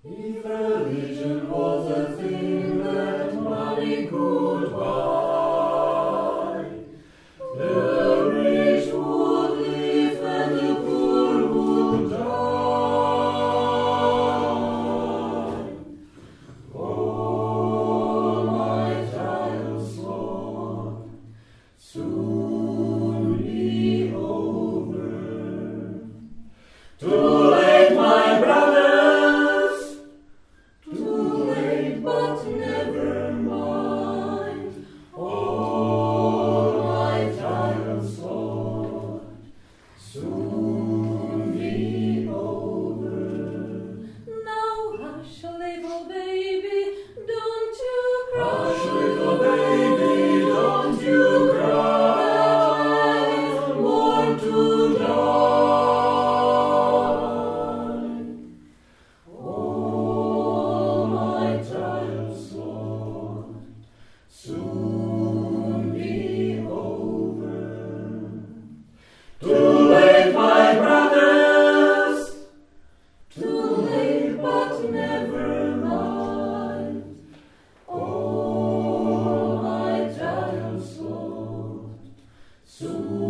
If religion was a thing that money could buy, the rich would live and the poor would die. Oh, my child's Lord, soon be over. Too late, my brothers, too late, but never mind. Oh, my child's Lord, soon be over. Now hush, little baby, don't you cry. Hush, little baby, don't you cry. Born to die. Oh, my child's Lord, soon be over. Too late, my brothers, too late, but never mind. Oh, my child's Lord, soon